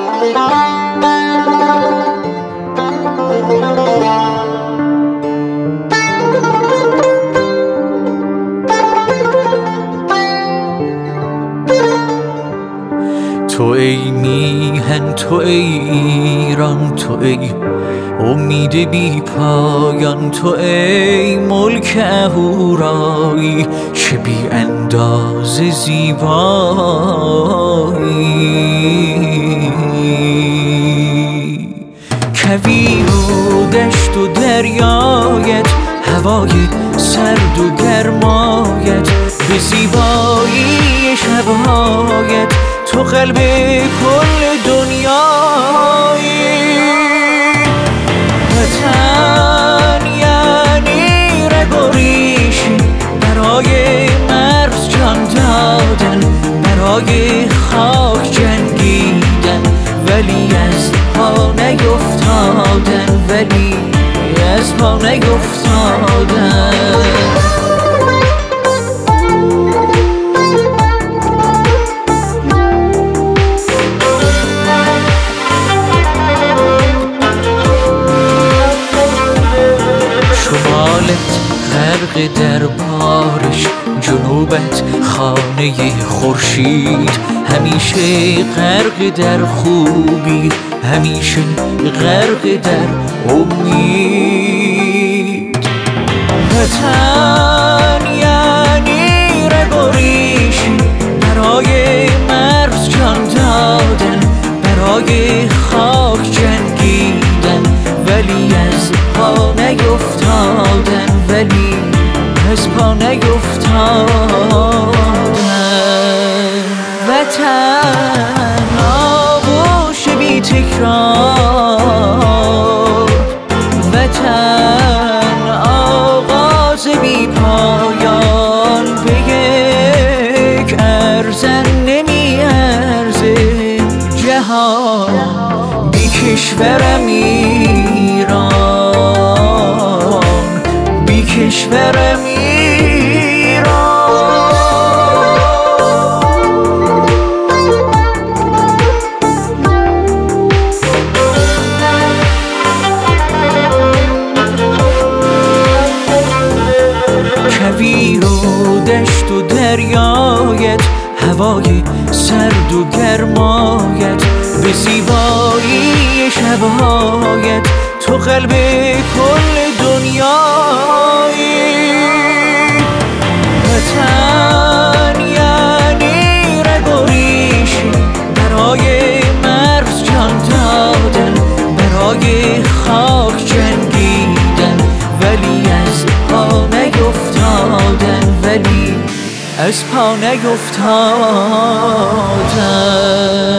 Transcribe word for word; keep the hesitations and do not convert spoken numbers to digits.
تو ای میهن، تو ای ایران، تو ای امید بی پایان، تو ای ملک اهورایی چه بی انداز زیبایی. کویر و دشت و دریایت، هوای سرد و گرمایت، به زیبایی شبهایت تو قلب کل دنیایی. وطن یعنی رگ و ریشی، برای مرز جان دادن، برای خاک جنگیدن، ولی از پا نیفتادن، ولی از پا نیفتادن. غرق در بارش، جنوبت خانه خورشید، همیشه غرق در خوبی، همیشه غرق در امید. وطن یعنی رگ و ریشی، برای مرز جان دادن، برای خاک جنگیدن، ولی از پا نیفتادن، ولی از پا نیفتادن. وطن آغوش بی تکرار، وطن آغاز بی پایان، به یک ارزن نمی ارزه جهان بی کشورم ایران، بی کشورم ایران. کویر و دشت و دریایت، هوای سرد و گرمایت، به زیبایی شبهایت تو قلب کل دنیایی. وطن یعنی رگ و ریشی، برای مرز جان دادن، برای خاک جنگیدن، ولی از پا نیفتادن، ولی از پا نیفتادن.